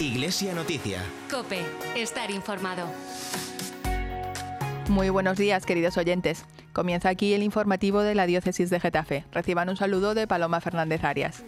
Iglesia Noticia. COPE. Estar informado. Muy buenos días, queridos oyentes. Comienza aquí el informativo de la Diócesis de Getafe. Reciban un saludo de Paloma Fernández Arias.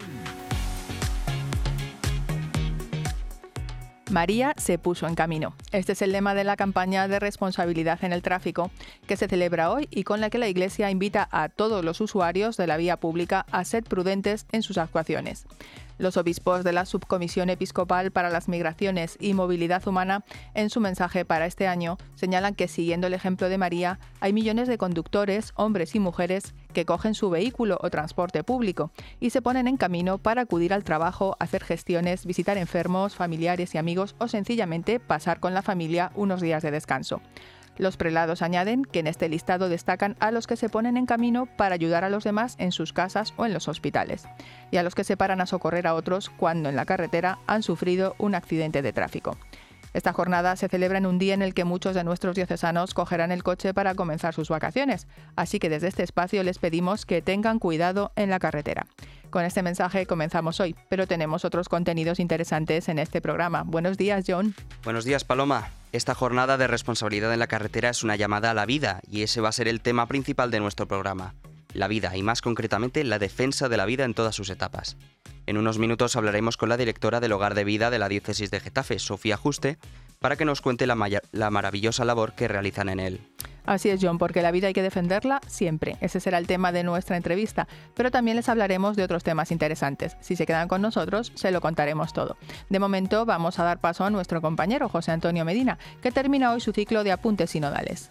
María se puso en camino. Este es el lema de la campaña de responsabilidad en el tráfico que se celebra hoy y con la que la Iglesia invita a todos los usuarios de la vía pública a ser prudentes en sus actuaciones. Los obispos de la Subcomisión Episcopal para las Migraciones y Movilidad Humana, en su mensaje para este año, señalan que siguiendo el ejemplo de María, hay millones de conductores, hombres y mujeres, que cogen su vehículo o transporte público y se ponen en camino para acudir al trabajo, hacer gestiones, visitar enfermos, familiares y amigos o sencillamente pasar con la familia unos días de descanso. Los prelados añaden que en este listado destacan a los que se ponen en camino para ayudar a los demás en sus casas o en los hospitales, y a los que se paran a socorrer a otros cuando en la carretera han sufrido un accidente de tráfico. Esta jornada se celebra en un día en el que muchos de nuestros diocesanos cogerán el coche para comenzar sus vacaciones, así que desde este espacio les pedimos que tengan cuidado en la carretera. Con este mensaje comenzamos hoy, pero tenemos otros contenidos interesantes en este programa. Buenos días, John. Buenos días, Paloma. Esta jornada de responsabilidad en la carretera es una llamada a la vida y ese va a ser el tema principal de nuestro programa. La vida y más concretamente la defensa de la vida en todas sus etapas. En unos minutos hablaremos con la directora del Hogar de Vida de la Diócesis de Getafe, Sofía Juste, para que nos cuente la maravillosa labor que realizan en él. Así es, John, porque la vida hay que defenderla siempre. Ese será el tema de nuestra entrevista, pero también les hablaremos de otros temas interesantes. Si se quedan con nosotros, se lo contaremos todo. De momento, vamos a dar paso a nuestro compañero José Antonio Medina, que termina hoy su ciclo de apuntes sinodales.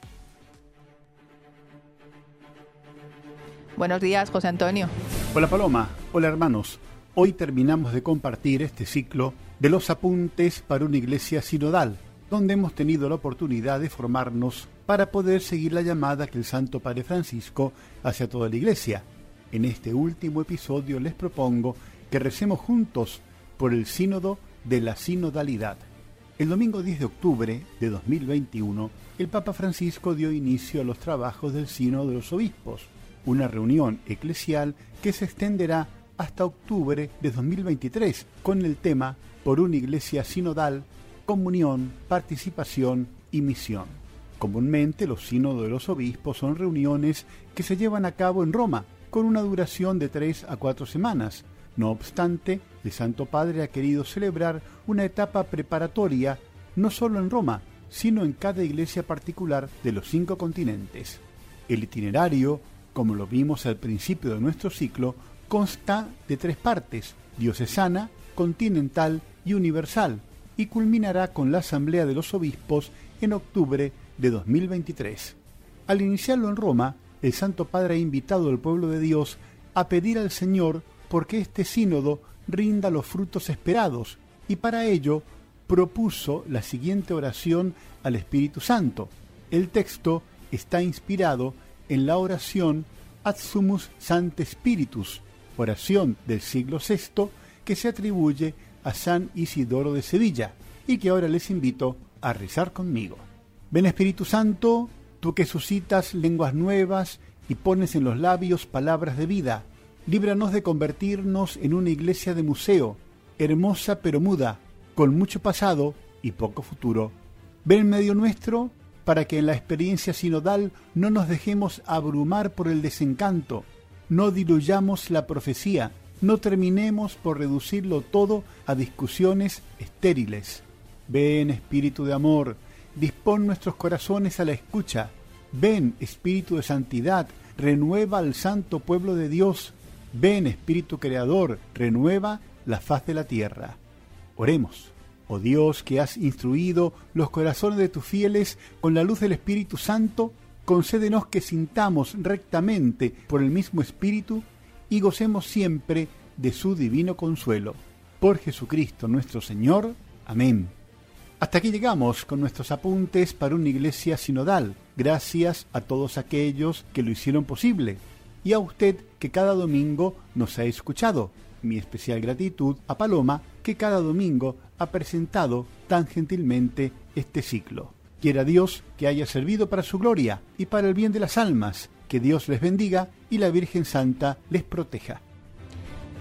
Buenos días, José Antonio. Hola, Paloma. Hola, hermanos. Hoy terminamos de compartir este ciclo de los apuntes para una iglesia sinodal, donde hemos tenido la oportunidad de formarnos para poder seguir la llamada que el Santo Padre Francisco hace a toda la Iglesia. En este último episodio les propongo que recemos juntos por el sínodo de la sinodalidad. El domingo 10 de octubre de 2021, el Papa Francisco dio inicio a los trabajos del Sínodo de los Obispos, una reunión eclesial que se extenderá hasta octubre de 2023, con el tema Por una Iglesia Sinodal, Comunión, Participación y Misión. Comúnmente los sínodos de los obispos son reuniones que se llevan a cabo en Roma, con una duración de 3 a 4 semanas. No obstante, el Santo Padre ha querido celebrar una etapa preparatoria no solo en Roma, sino en cada iglesia particular de los 5 continentes. El itinerario, como lo vimos al principio de nuestro ciclo, consta de 3 partes: diocesana, continental y universal, y culminará con la Asamblea de los Obispos en octubre de 2023. Al iniciarlo en Roma, el Santo Padre ha invitado al pueblo de Dios a pedir al Señor porque este sínodo rinda los frutos esperados, y para ello propuso la siguiente oración al Espíritu Santo. El texto está inspirado en la oración Ad Sumus Sancte Spiritus, oración del siglo VI que se atribuye a San Isidoro de Sevilla, y que ahora les invito a rezar conmigo. Ven, Espíritu Santo, tú que suscitas lenguas nuevas y pones en los labios palabras de vida, líbranos de convertirnos en una iglesia de museo, hermosa pero muda, con mucho pasado y poco futuro. Ven en medio nuestro para que en la experiencia sinodal no nos dejemos abrumar por el desencanto, no diluyamos la profecía, no terminemos por reducirlo todo a discusiones estériles. Ven, Espíritu de amor, dispón nuestros corazones a la escucha. Ven, Espíritu de santidad, renueva al santo pueblo de Dios. Ven, Espíritu creador, renueva la faz de la tierra. Oremos. Oh Dios, que has instruido los corazones de tus fieles con la luz del Espíritu Santo, concédenos que sintamos rectamente por el mismo Espíritu y gocemos siempre de su divino consuelo. Por Jesucristo nuestro Señor. Amén. Hasta aquí llegamos con nuestros apuntes para una iglesia sinodal. Gracias a todos aquellos que lo hicieron posible y a usted que cada domingo nos ha escuchado. Mi especial gratitud a Paloma, que cada domingo ha presentado tan gentilmente este ciclo. Quiera Dios que haya servido para su gloria y para el bien de las almas. Que Dios les bendiga y la Virgen Santa les proteja.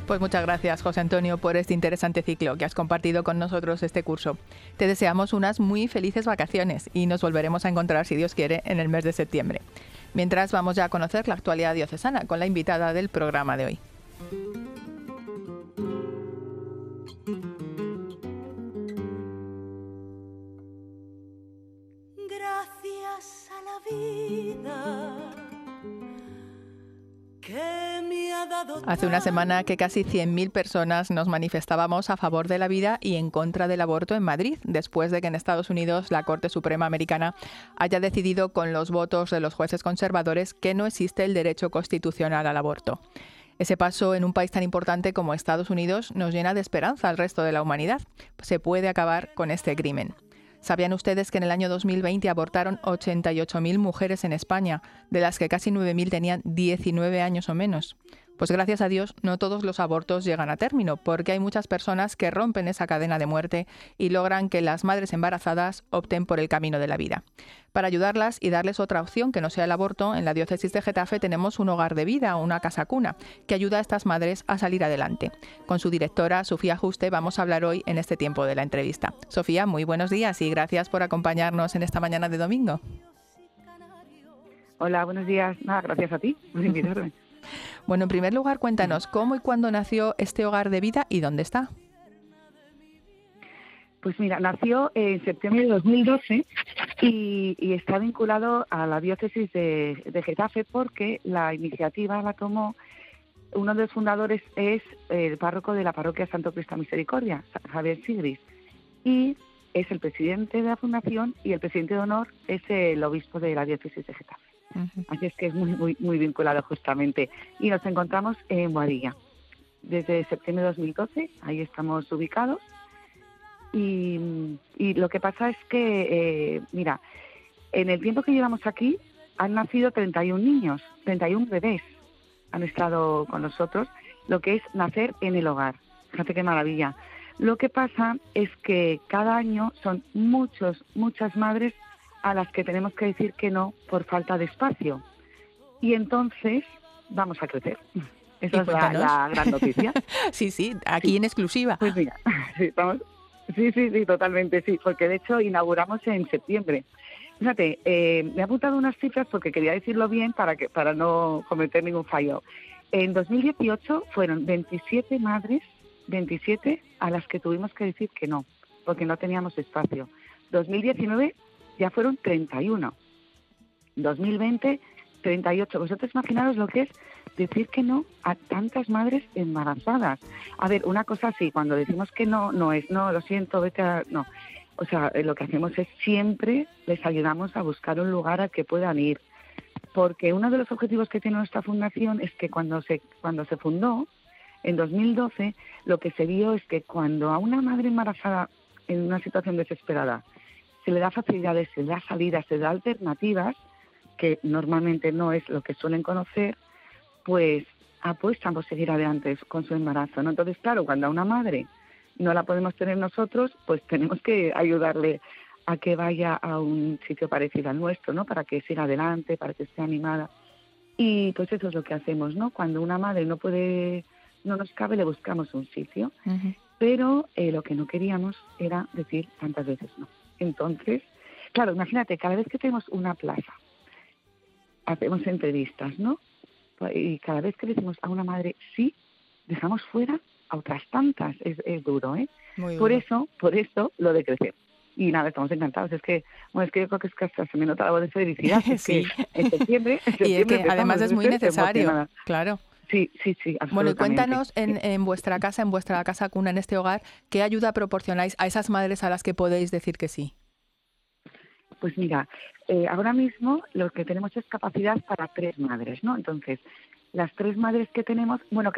Pues muchas gracias, José Antonio, por este interesante ciclo que has compartido con nosotros este curso. Te deseamos unas muy felices vacaciones y nos volveremos a encontrar, si Dios quiere, en el mes de septiembre. Mientras, vamos ya a conocer la actualidad diocesana con la invitada del programa de hoy. Gracias a la vida que me ha dado. Hace una semana que casi 100.000 personas nos manifestábamos a favor de la vida y en contra del aborto en Madrid, después de que en Estados Unidos la Corte Suprema Americana haya decidido con los votos de los jueces conservadores que no existe el derecho constitucional al aborto. Ese paso en un país tan importante como Estados Unidos nos llena de esperanza al resto de la humanidad. Se puede acabar con este crimen. ¿Sabían ustedes que en el año 2020 abortaron 88.000 mujeres en España, de las que casi 9.000 tenían 19 años o menos? Pues gracias a Dios no todos los abortos llegan a término, porque hay muchas personas que rompen esa cadena de muerte y logran que las madres embarazadas opten por el camino de la vida. Para ayudarlas y darles otra opción que no sea el aborto, en la diócesis de Getafe tenemos un hogar de vida, una casa cuna, que ayuda a estas madres a salir adelante. Con su directora, Sofía Juste, vamos a hablar hoy en este tiempo de la entrevista. Sofía, muy buenos días y gracias por acompañarnos en esta mañana de domingo. Hola, buenos días. Nada, gracias a ti por invitarme. Bueno, en primer lugar, cuéntanos cómo y cuándo nació este hogar de vida y dónde está. Pues mira, nació en septiembre de 2012 y está vinculado a la diócesis de Getafe porque la iniciativa la tomó, uno de los fundadores es el párroco de la parroquia Santo Cristo Misericordia, Javier Sigris, y es el presidente de la fundación y el presidente de honor es el obispo de la diócesis de Getafe. Así es que es muy vinculado justamente. Y nos encontramos en Boadilla. Desde septiembre de 2012, ahí estamos ubicados. Y lo que pasa es que, mira, en el tiempo que llevamos aquí han nacido 31 niños, 31 bebés han estado con nosotros, lo que es nacer en el hogar. Fíjate qué maravilla. Lo que pasa es que cada año son muchas madres a las que tenemos que decir que no por falta de espacio. Y entonces vamos a crecer. Esa es la gran noticia. Sí, aquí en exclusiva. Pues mira, sí, vamos. Sí, totalmente, sí, porque de hecho inauguramos en septiembre. Fíjate, me he apuntado unas cifras porque quería decirlo bien para no cometer ningún fallo. En 2018 fueron 27 madres, 27 a las que tuvimos que decir que no, porque no teníamos espacio. 2019 ya fueron 31. 2020, 38. Vosotros imaginaros lo que es decir que no a tantas madres embarazadas. A ver, una cosa sí, cuando decimos que no es, no, lo siento, vete a... No. O sea, lo que hacemos es siempre les ayudamos a buscar un lugar al que puedan ir. Porque uno de los objetivos que tiene nuestra fundación es que cuando se fundó, en 2012, lo que se vio es que cuando a una madre embarazada en una situación desesperada se le da facilidades, se le da salidas, se le da alternativas, que normalmente no es lo que suelen conocer, pues apuestan por seguir adelante con su embarazo, ¿no? Entonces, claro, cuando a una madre no la podemos tener nosotros, pues tenemos que ayudarle a que vaya a un sitio parecido al nuestro, ¿no? Para que siga adelante, para que esté animada. Y pues eso es lo que hacemos, ¿no? Cuando una madre no nos cabe, le buscamos un sitio. Uh-huh. Pero lo que no queríamos era decir tantas veces no. Entonces, claro, imagínate, cada vez que tenemos una plaza, hacemos entrevistas, ¿no? Y cada vez que decimos a una madre sí, dejamos fuera a otras tantas. Es duro, ¿eh? Muy por eso lo de crecer. Y nada, estamos encantados. Es que yo creo que hasta se me nota la voz de felicidad. Es sí. Que en septiembre y es que además es muy necesario, claro. Sí, absolutamente. Bueno, y cuéntanos en vuestra casa cuna, en este hogar, ¿qué ayuda proporcionáis a esas madres a las que podéis decir que sí? Pues mira, ahora mismo lo que tenemos es capacidad para 3 madres, ¿no? Entonces, las 3 madres que tenemos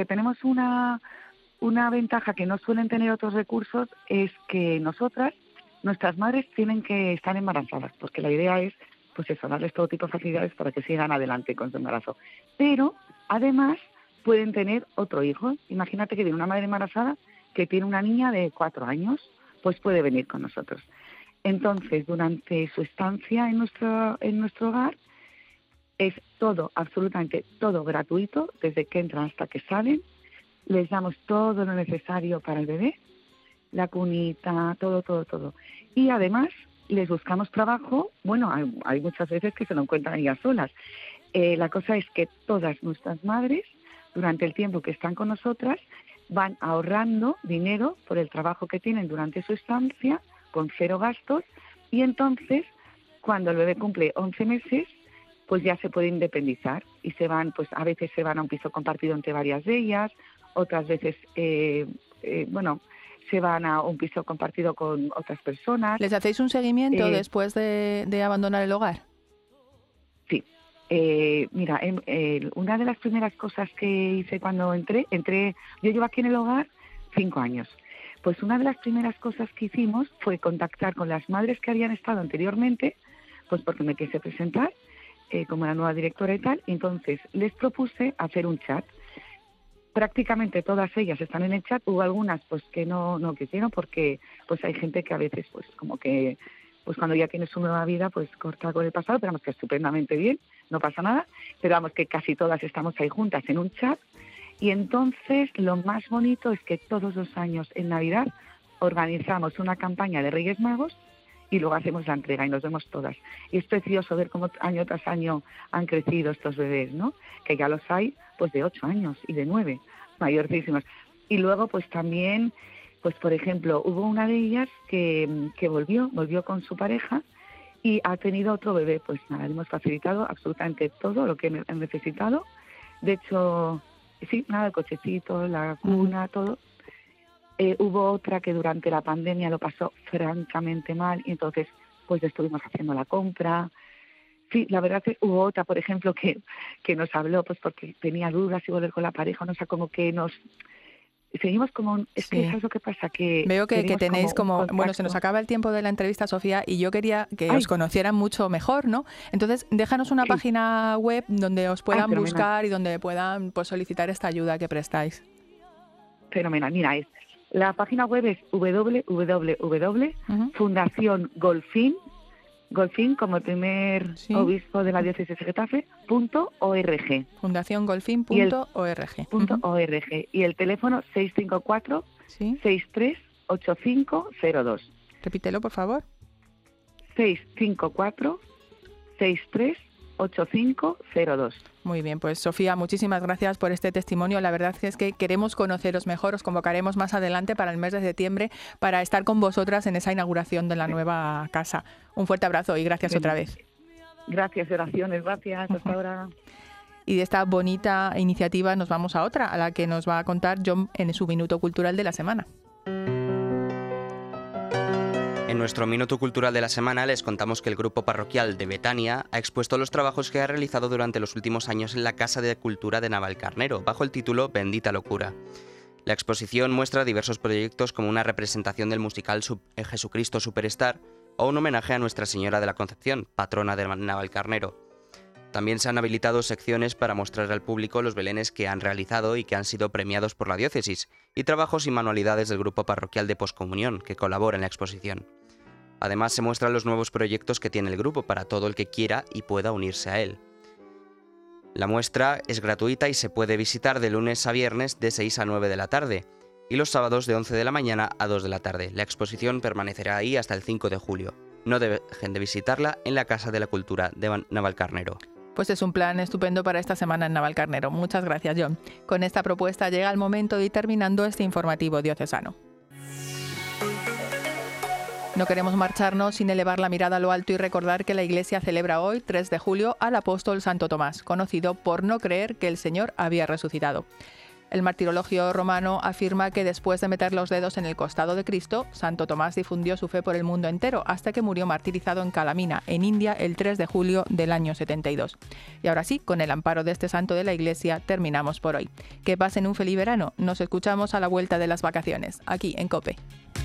una ventaja que no suelen tener otros recursos es que nuestras madres tienen que estar embarazadas, porque la idea es, pues eso, darles todo tipo de facilidades para que sigan adelante con su embarazo. Pero, además, pueden tener otro hijo. Imagínate que tiene una madre embarazada que tiene una niña de 4 años, pues puede venir con nosotros. Entonces, durante su estancia en nuestro hogar, es todo, absolutamente todo gratuito, desde que entran hasta que salen. les damos todo lo necesario para el bebé, la cunita, todo. Y además les buscamos trabajo. Bueno, hay muchas veces que se lo encuentran ellas solas. La cosa es que todas nuestras madres, durante el tiempo que están con nosotras, van ahorrando dinero por el trabajo que tienen durante su estancia, con 0 gastos, y entonces, cuando el bebé cumple 11 meses, pues ya se puede independizar y se van, pues a veces se van a un piso compartido entre varias de ellas, otras veces, se van a un piso compartido con otras personas. ¿Les hacéis un seguimiento después de abandonar el hogar? Sí. Mira, una de las primeras cosas que hice cuando entré, yo llevo aquí en el hogar 5 años. Pues una de las primeras cosas que hicimos fue contactar con las madres que habían estado anteriormente, pues porque me quise presentar como la nueva directora y tal, y entonces les propuse hacer un chat. Prácticamente todas ellas están en el chat. Hubo algunas pues que no quisieron, porque pues hay gente que a veces pues como que pues cuando ya tiene su nueva vida pues corta con el pasado, pero vamos que estupendamente bien, no pasa nada, pero vamos que casi todas estamos ahí juntas en un chat. Y entonces lo más bonito es que todos los años en Navidad organizamos una campaña de Reyes Magos y luego hacemos la entrega y nos vemos todas. Y es precioso ver cómo año tras año han crecido estos bebés, ¿no? Que ya los hay pues de 8 años y de 9, mayorcísimos. Y luego pues también, pues por ejemplo, hubo una de ellas que volvió con su pareja y ha tenido otro bebé. Pues nada, le hemos facilitado absolutamente todo lo que han necesitado. De hecho, sí, nada, el cochecito, la cuna, todo. Hubo otra que durante la pandemia lo pasó francamente mal y entonces pues estuvimos haciendo la compra. Sí, la verdad que hubo otra, por ejemplo, que nos habló pues porque tenía dudas si volver con la pareja, no sé, como que nos seguimos como es que ¿sabes lo que pasa? Que veo que tenéis como bueno, se nos acaba el tiempo de la entrevista, Sofía, y yo quería que os conocieran mucho mejor, ¿no? Entonces, déjanos una página web donde os puedan buscar y donde puedan pues solicitar esta ayuda que prestáis. Fenomenal, mira, la página web es www.Fundación Golfín, como el primer obispo de la diócesis de Getafe, .org. fundaciongolfin.org. Y el teléfono 654-638502. Repítelo, por favor. 654-638502. Muy bien, pues Sofía, muchísimas gracias por este testimonio. La verdad es que queremos conoceros mejor. Os convocaremos más adelante para el mes de septiembre para estar con vosotras en esa inauguración de la nueva casa. Un fuerte abrazo y gracias otra vez. Gracias, oraciones, gracias. Hasta ahora. Y de esta bonita iniciativa nos vamos a otra, a la que nos va a contar John en su Minuto Cultural de la semana. En nuestro Minuto Cultural de la semana les contamos que el grupo parroquial de Betania ha expuesto los trabajos que ha realizado durante los últimos años en la Casa de Cultura de Navalcarnero, bajo el título Bendita Locura. La exposición muestra diversos proyectos como una representación del musical Jesucristo Superstar o un homenaje a Nuestra Señora de la Concepción, patrona de Navalcarnero. También se han habilitado secciones para mostrar al público los belenes que han realizado y que han sido premiados por la diócesis, y trabajos y manualidades del grupo parroquial de Poscomunión, que colabora en la exposición. Además, se muestran los nuevos proyectos que tiene el grupo para todo el que quiera y pueda unirse a él. La muestra es gratuita y se puede visitar de lunes a viernes de 6 a 9 de la tarde y los sábados de 11 de la mañana a 2 de la tarde. La exposición permanecerá ahí hasta el 5 de julio. No dejen de visitarla en la Casa de la Cultura de Navalcarnero. Pues es un plan estupendo para esta semana en Navalcarnero. Muchas gracias, John. Con esta propuesta llega el momento de ir terminando este informativo diocesano. No queremos marcharnos sin elevar la mirada a lo alto y recordar que la Iglesia celebra hoy, 3 de julio, al apóstol Santo Tomás, conocido por no creer que el Señor había resucitado. El martirologio romano afirma que después de meter los dedos en el costado de Cristo, Santo Tomás difundió su fe por el mundo entero hasta que murió martirizado en Calamina, en India, el 3 de julio del año 72. Y ahora sí, con el amparo de este santo de la Iglesia, terminamos por hoy. Que pasen un feliz verano. Nos escuchamos a la vuelta de las vacaciones, aquí en COPE.